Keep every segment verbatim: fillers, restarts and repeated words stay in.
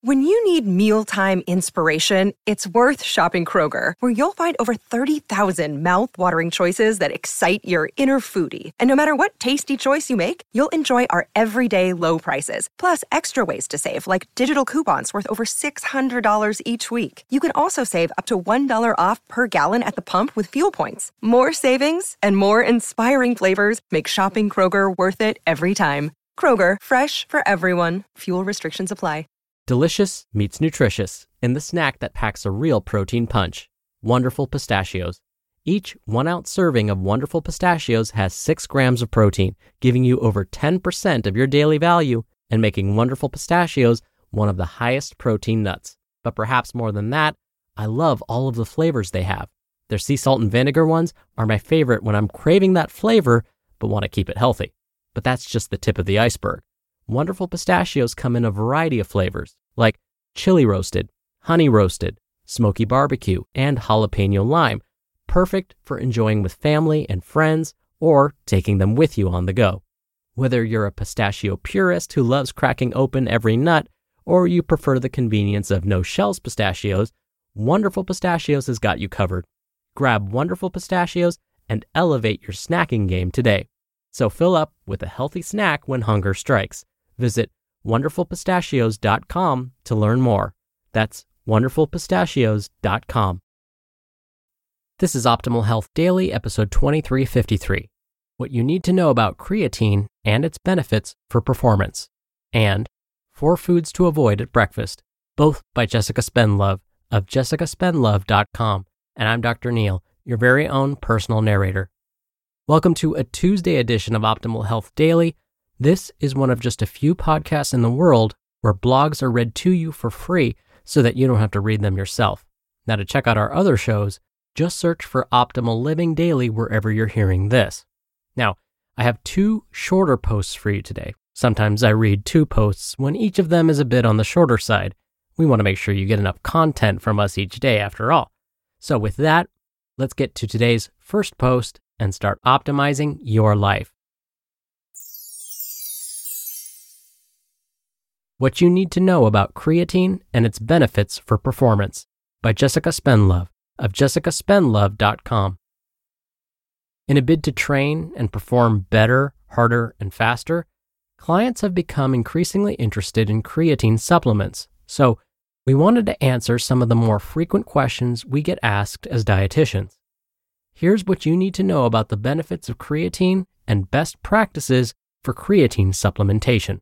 When you need mealtime inspiration, it's worth shopping Kroger, where you'll find over thirty thousand mouth-watering choices that excite your inner foodie. And no matter what tasty choice you make, you'll enjoy our everyday low prices, plus extra ways to save, like digital coupons worth over six hundred dollars each week. You can also save up to one dollar off per gallon at the pump with fuel points. More savings and more inspiring flavors make shopping Kroger worth it every time. Kroger, fresh for everyone. Fuel restrictions apply. Delicious meets nutritious in the snack that packs a real protein punch. Wonderful Pistachios. Each one-ounce serving of Wonderful Pistachios has six grams of protein, giving you over ten percent of your daily value and making Wonderful Pistachios one of the highest protein nuts. But perhaps more than that, I love all of the flavors they have. Their sea salt and vinegar ones are my favorite when I'm craving that flavor but want to keep it healthy. But that's just the tip of the iceberg. Wonderful Pistachios come in a variety of flavors, like chili roasted, honey roasted, smoky barbecue, and jalapeno lime, perfect for enjoying with family and friends or taking them with you on the go. Whether you're a pistachio purist who loves cracking open every nut, or you prefer the convenience of no-shells pistachios, Wonderful Pistachios has got you covered. Grab Wonderful Pistachios and elevate your snacking game today. So fill up with a healthy snack when hunger strikes. Visit wonderful pistachios dot com to learn more. That's wonderful pistachios dot com. This is Optimal Health Daily, episode twenty-three fifty-three. What you need to know about creatine and its benefits for performance. And Four Foods to Avoid at Breakfast, both by Jessica Spendlove of jessica spendlove dot com. And I'm Doctor Neil, your very own personal narrator. Welcome to a Tuesday edition of Optimal Health Daily. This is one of just a few podcasts in the world where blogs are read to you for free so that you don't have to read them yourself. Now, to check out our other shows, just search for Optimal Living Daily wherever you're hearing this. Now, I have two shorter posts for you today. Sometimes I read two posts when each of them is a bit on the shorter side. We want to make sure you get enough content from us each day after all. So with that, let's get to today's first post and start optimizing your life. What you need to know about creatine and its benefits for performance, by Jessica Spendlove of jessica spendlove dot com. In a bid to train and perform better, harder, and faster, clients have become increasingly interested in creatine supplements. So we wanted to answer some of the more frequent questions we get asked as dietitians. Here's what you need to know about the benefits of creatine and best practices for creatine supplementation.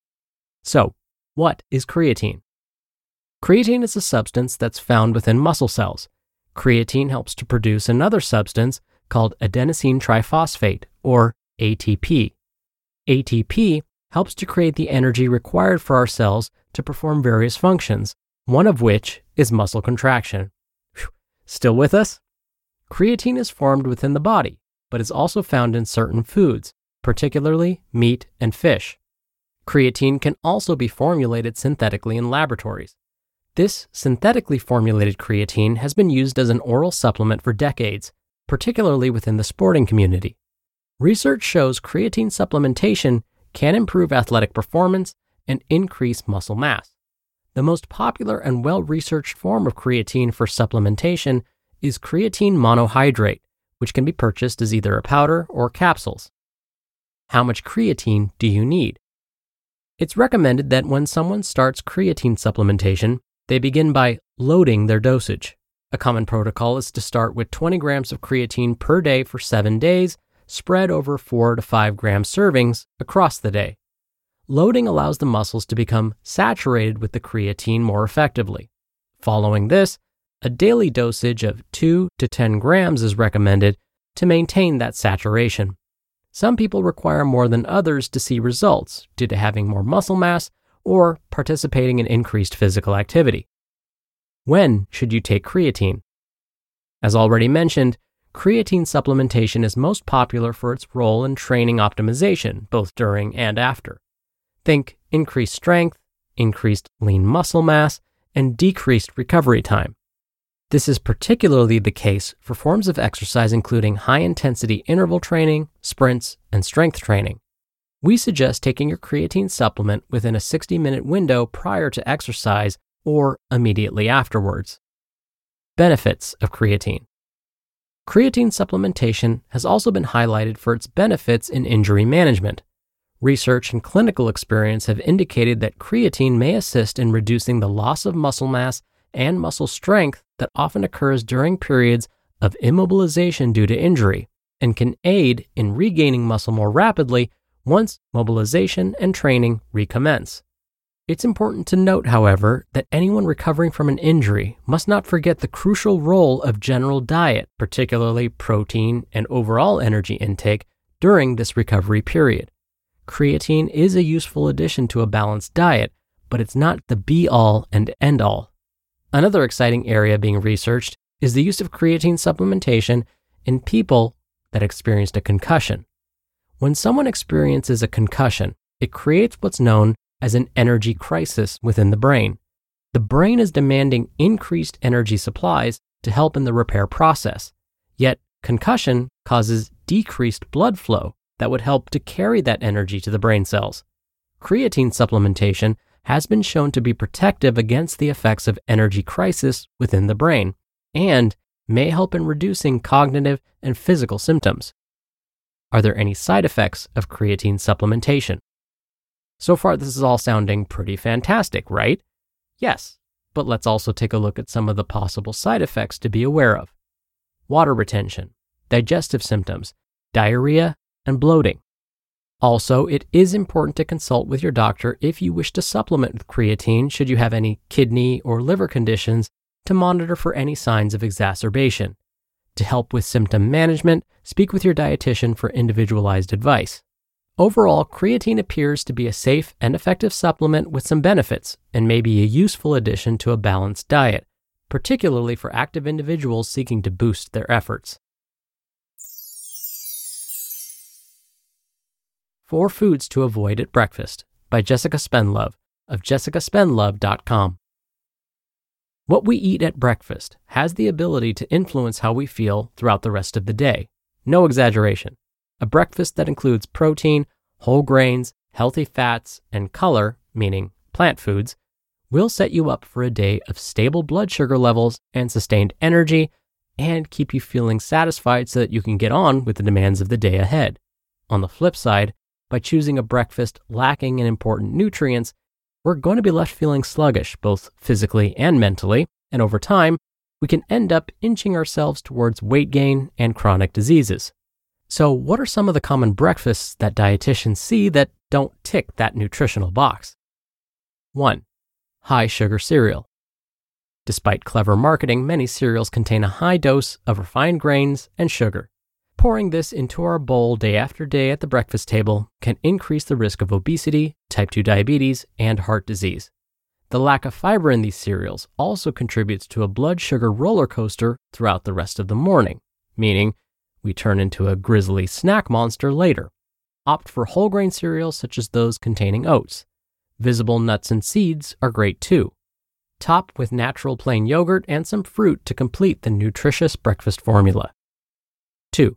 So, what is creatine? Creatine is a substance that's found within muscle cells. Creatine helps to produce another substance called adenosine triphosphate, or A T P. A T P helps to create the energy required for our cells to perform various functions, one of which is muscle contraction. Whew. Still with us? Creatine is formed within the body, but is also found in certain foods, particularly meat and fish. Creatine can also be formulated synthetically in laboratories. This synthetically formulated creatine has been used as an oral supplement for decades, particularly within the sporting community. Research shows creatine supplementation can improve athletic performance and increase muscle mass. The most popular and well-researched form of creatine for supplementation is creatine monohydrate, which can be purchased as either a powder or capsules. How much creatine do you need? It's recommended that when someone starts creatine supplementation, they begin by loading their dosage. A common protocol is to start with twenty grams of creatine per day for seven days, spread over four to five gram servings across the day. Loading allows the muscles to become saturated with the creatine more effectively. Following this, a daily dosage of two to ten grams is recommended to maintain that saturation. Some people require more than others to see results due to having more muscle mass or participating in increased physical activity. When should you take creatine? As already mentioned, creatine supplementation is most popular for its role in training optimization, both during and after. Think increased strength, increased lean muscle mass, and decreased recovery time. This is particularly the case for forms of exercise including high-intensity interval training, sprints, and strength training. we suggest taking your creatine supplement within a sixty-minute window prior to exercise or immediately afterwards. Benefits of creatine. Creatine supplementation has also been highlighted for its benefits in injury management. Research and clinical experience have indicated that creatine may assist in reducing the loss of muscle mass and muscle strength that often occurs during periods of immobilization due to injury, and can aid in regaining muscle more rapidly once mobilization and training recommence. It's important to note, however, that anyone recovering from an injury must not forget the crucial role of general diet, particularly protein and overall energy intake, during this recovery period. Creatine is a useful addition to a balanced diet, but it's not the be-all and end-all. Another exciting area being researched is the use of creatine supplementation in people that experienced a concussion. When someone experiences a concussion, it creates what's known as an energy crisis within the brain. The brain is demanding increased energy supplies to help in the repair process, yet concussion causes decreased blood flow that would help to carry that energy to the brain cells. Creatine supplementation has been shown to be protective against the effects of energy crisis within the brain and may help in reducing cognitive and physical symptoms. Are there any side effects of creatine supplementation? So far, this is all sounding pretty fantastic, right? Yes, but let's also take a look at some of the possible side effects to be aware of. Water retention, digestive symptoms, diarrhea, and bloating. Also, it is important to consult with your doctor if you wish to supplement with creatine should you have any kidney or liver conditions to monitor for any signs of exacerbation. To help with symptom management, speak with your dietitian for individualized advice. Overall, creatine appears to be a safe and effective supplement with some benefits and may be a useful addition to a balanced diet, particularly for active individuals seeking to boost their efforts. Four Foods to Avoid at Breakfast by Jessica Spenlove of jessica spenlove dot com. What we eat at breakfast has the ability to influence how we feel throughout the rest of the day. No exaggeration. A breakfast that includes protein, whole grains, healthy fats, and color, meaning plant foods, will set you up for a day of stable blood sugar levels and sustained energy, and keep you feeling satisfied so that you can get on with the demands of the day ahead. On the flip side, by choosing a breakfast lacking in important nutrients, we're going to be left feeling sluggish, both physically and mentally, and over time, we can end up inching ourselves towards weight gain and chronic diseases. So what are some of the common breakfasts that dietitians see that don't tick that nutritional box? one. High sugar cereal. Despite clever marketing, many cereals contain a high dose of refined grains and sugar. Pouring this into our bowl day after day at the breakfast table can increase the risk of obesity, type two diabetes, and heart disease. The lack of fiber in these cereals also contributes to a blood sugar roller coaster throughout the rest of the morning, meaning we turn into a grisly snack monster later. Opt for whole grain cereals such as those containing oats. Visible nuts and seeds are great too. Top with natural plain yogurt and some fruit to complete the nutritious breakfast formula. two.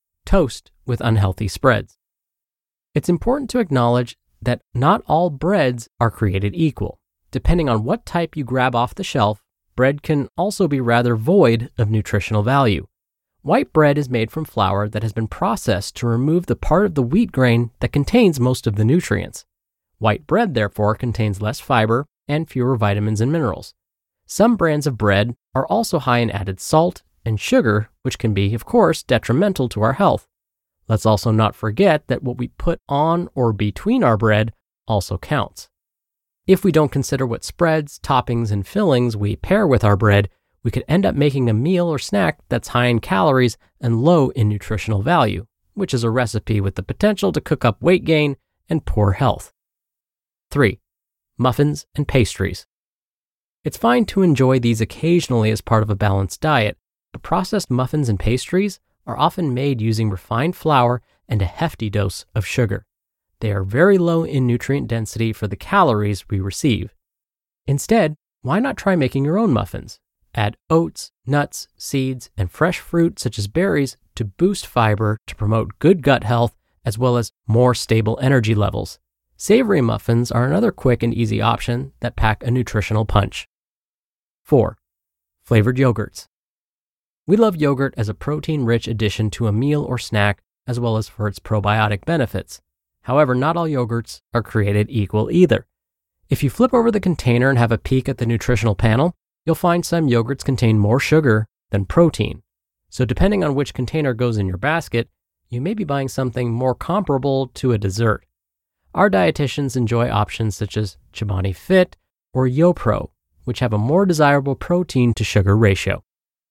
Toast with unhealthy spreads. It's important to acknowledge that not all breads are created equal. Depending on what type you grab off the shelf, bread can also be rather void of nutritional value. White bread is made from flour that has been processed to remove the part of the wheat grain that contains most of the nutrients. White bread, therefore, contains less fiber and fewer vitamins and minerals. Some brands of bread are also high in added salt and sugar, which can be, of course, detrimental to our health. Let's also not forget that what we put on or between our bread also counts. If we don't consider what spreads, toppings, and fillings we pair with our bread, we could end up making a meal or snack that's high in calories and low in nutritional value, which is a recipe with the potential to cook up weight gain and poor health. three. Muffins and pastries. It's fine to enjoy these occasionally as part of a balanced diet, but processed muffins and pastries are often made using refined flour and a hefty dose of sugar. They are very low in nutrient density for the calories we receive. Instead, why not try making your own muffins? Add oats, nuts, seeds, and fresh fruit such as berries to boost fiber to promote good gut health as well as more stable energy levels. Savory muffins are another quick and easy option that pack a nutritional punch. four. Flavored yogurts. We love yogurt as a protein-rich addition to a meal or snack, as well as for its probiotic benefits. However, not all yogurts are created equal either. If you flip over the container and have a peek at the nutritional panel, you'll find some yogurts contain more sugar than protein. So depending on which container goes in your basket, you may be buying something more comparable to a dessert. Our dietitians enjoy options such as Chobani Fit or YoPro, which have a more desirable protein to sugar ratio.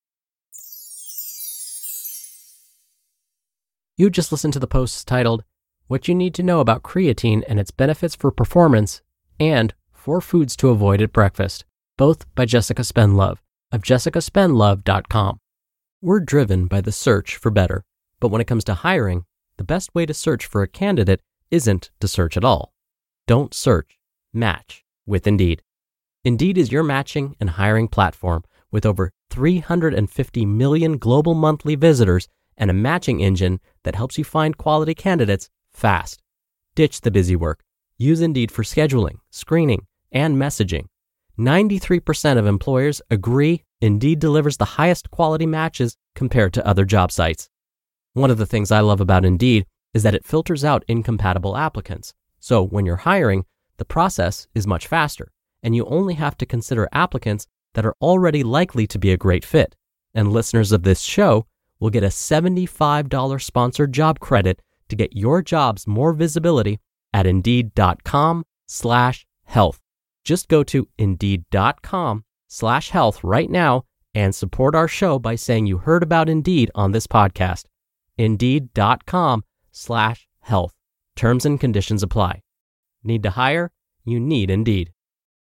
You just listened to the posts titled, What You Need to Know About Creatine and Its Benefits for Performance, and Four Foods to Avoid at Breakfast, both by Jessica Spenlove of jessica spenlove dot com. We're driven by the search for better, but when it comes to hiring, the best way to search for a candidate isn't to search at all. Don't search, match with Indeed. Indeed is your matching and hiring platform with over three hundred fifty million global monthly visitors and a matching engine that helps you find quality candidates fast. Ditch the busy work. Use Indeed for scheduling, screening, and messaging. ninety-three percent of employers agree Indeed delivers the highest quality matches compared to other job sites. One of the things I love about Indeed is that it filters out incompatible applicants. So when you're hiring, the process is much faster, and you only have to consider applicants that are already likely to be a great fit. And listeners of this show will get a seventy-five dollars sponsored job credit to get your jobs more visibility at indeed.com slash health. Just go to indeed.com slash health right now and support our show by saying you heard about Indeed on this podcast. Indeed.com slash health. Terms and conditions apply. Need to hire? You need Indeed.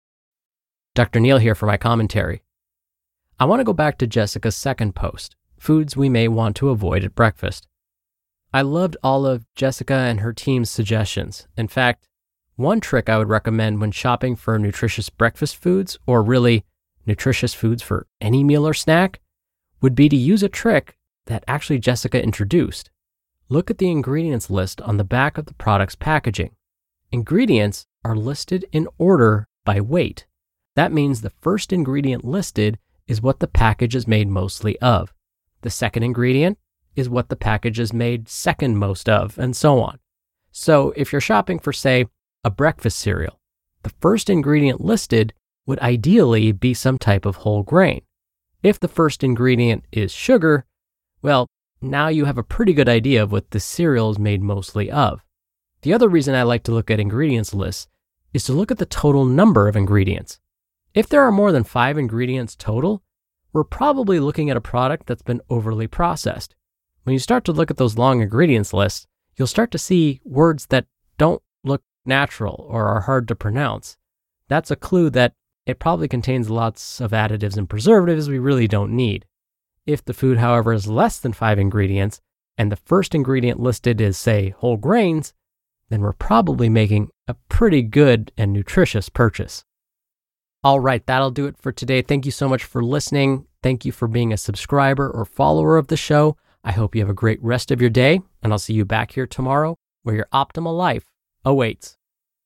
Doctor Neal here for my commentary. I want to go back to Jessica's second post, Foods We May Want to Avoid at Breakfast. I loved all of Jessica and her team's suggestions. In fact, one trick I would recommend when shopping for nutritious breakfast foods, or really nutritious foods for any meal or snack, would be to use a trick that actually Jessica introduced. Look at the ingredients list on the back of the product's packaging. Ingredients are listed in order by weight. That means the first ingredient listed is what the package is made mostly of. The second ingredient is what the package is made second most of, and so on. So if you're shopping for, say, a breakfast cereal, the first ingredient listed would ideally be some type of whole grain. If the first ingredient is sugar, well, now you have a pretty good idea of what the cereal is made mostly of. The other reason I like to look at ingredients lists is to look at the total number of ingredients. If there are more than five ingredients total, we're probably looking at a product that's been overly processed. When you start to look at those long ingredients lists, you'll start to see words that don't look natural or are hard to pronounce. That's a clue that it probably contains lots of additives and preservatives we really don't need. If the food, however, is less than five ingredients, and the first ingredient listed is, say, whole grains, then we're probably making a pretty good and nutritious purchase. All right, that'll do it for today. Thank you so much for listening. Thank you for being a subscriber or follower of the show. I hope you have a great rest of your day, and I'll see you back here tomorrow where your optimal life awaits.